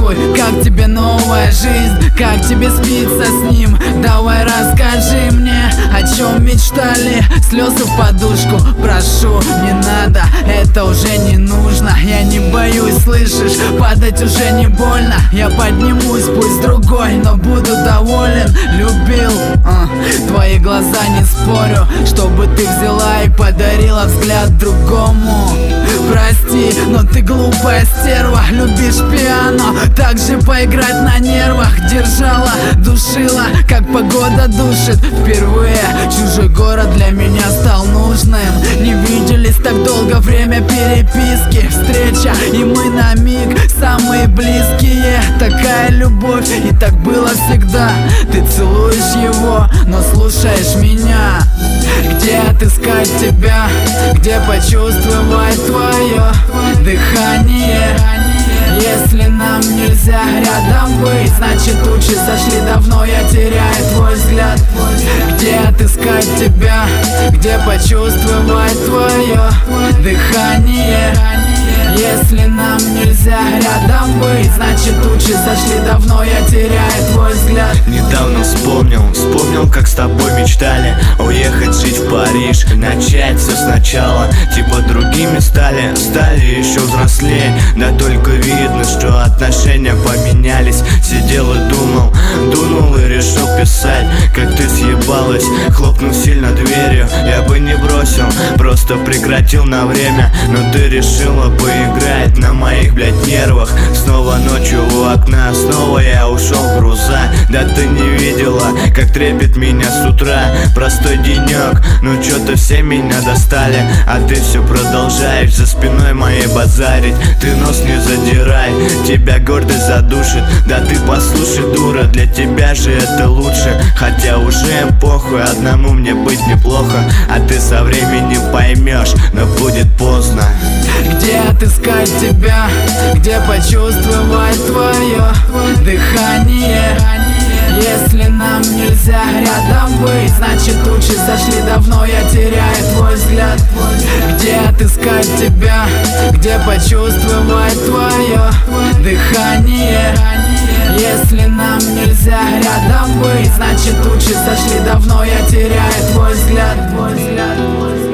Здравствуй, как тебе новая жизнь? Как тебе спится с ним? Давай расскажи мне, о чем мечтали. Слезы в подушку, прошу, не надо, это уже не нужно. Я не боюсь, слышишь, падать уже не больно. Я поднимусь, пусть другой, но буду доволен. Любил, твои глаза, не спорю, чтобы ты взяла и подарила взгляд другому. Прости, но ты глупая стерва. Любишь пиано, так же поиграть на нервах. Держала, душила, как погода душит. Впервые чужой город для меня стал нужным. Не виделись так долго, время переписки, встреча, и мы на миг самые близкие. Такая любовь, и так было всегда. Ты целуешь его, но слушаешь меня. Где отыскать тебя? Где почувствовать твое дыхание? Если нам нельзя рядом быть, значит тучи сошли давно, я теряю твой взгляд. Где отыскать тебя? Где почувствовать твое дыхание? Если нам нельзя рядом быть, значит тучи сошли давно, я теряю твой взгляд. Недавно вспомнил, как с тобой мечтали уехать жить в Париж, начать все сначала. Типа другими стали еще взрослее. Да только видно, что отношения поменялись. Сидел и думал и решил писать, как ты съебалась. Хлопнул сильно дверью, я бы не бросил, просто прекратил на время. Но ты решила поиграть на моих, блядь, нервах. Снова ночью у окна, снова я ушел в груза. Да ты не видела, как трепет меня с утра. Простой денек, ну чё-то все меня достали, а ты все продолжаешь за спиной моей базарить. Ты нос не задирай, тебя гордость задушит. Да ты послушай, дура, для тебя же это лучше. Хотя уже похуй, одному мне быть неплохо. А ты со временем поймешь, но будет поздно. Где отыскать тебя? Где почувствовать твое дыхание? Если нам нельзя рядом быть, значит тучи сошли давно, я теряю твой взгляд. Где отыскать тебя? Где почувствовать твое дыхание? Если нам нельзя рядом быть, значит тучи сошли давно, я теряю твой взгляд.